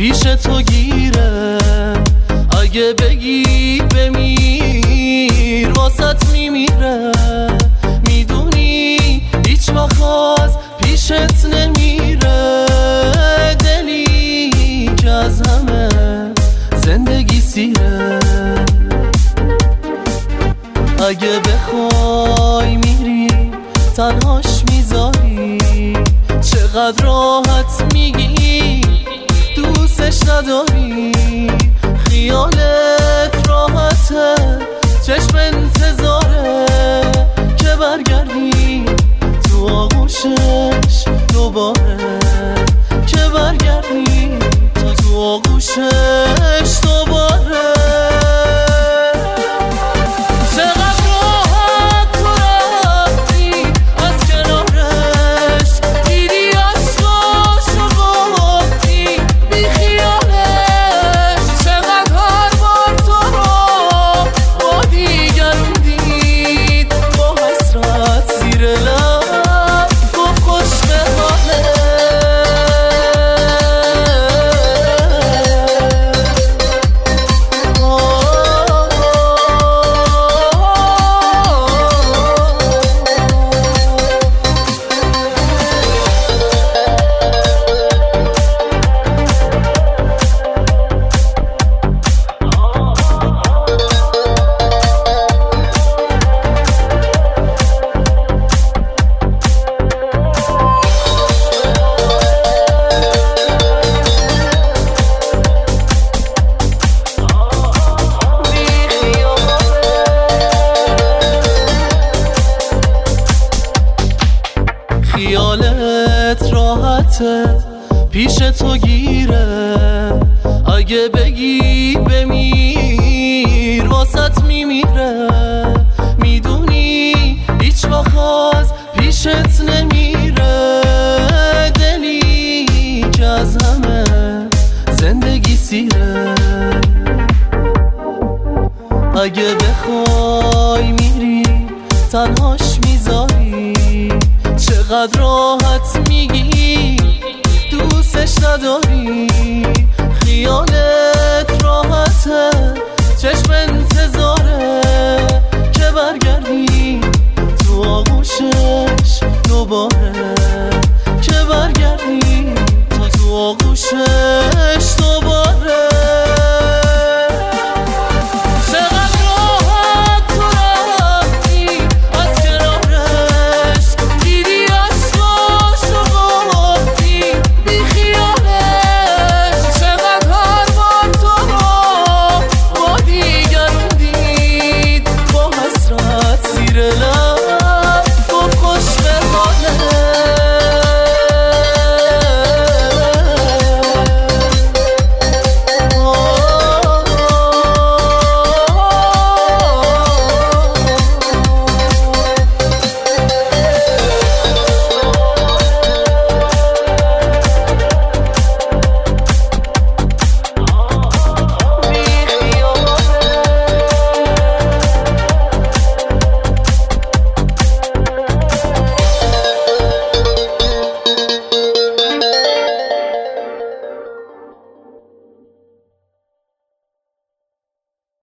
پیش تو گیره. اگه بگی بمیر واسط میمیره. میدونی هیچ وقت از پیشت نمیره. دلی که از همه زندگی سیره. اگه بخوای میری تنهاش میذاری. چقدر راحت میگی دوستش نداری. خیالت راحته چشم انتظاره که برگردی تو آغوشش دوباره. که برگردی تو آغوشش دوباره. خیالت راحته پیش تو گیره. اگه بگی بمیر واسط میمیره. میدونی هیچ وقت از پیشت نمیره. دلی که از همه زندگی سیره. اگه بخوای میری تنهاش میذاری. چقدر راحت میگی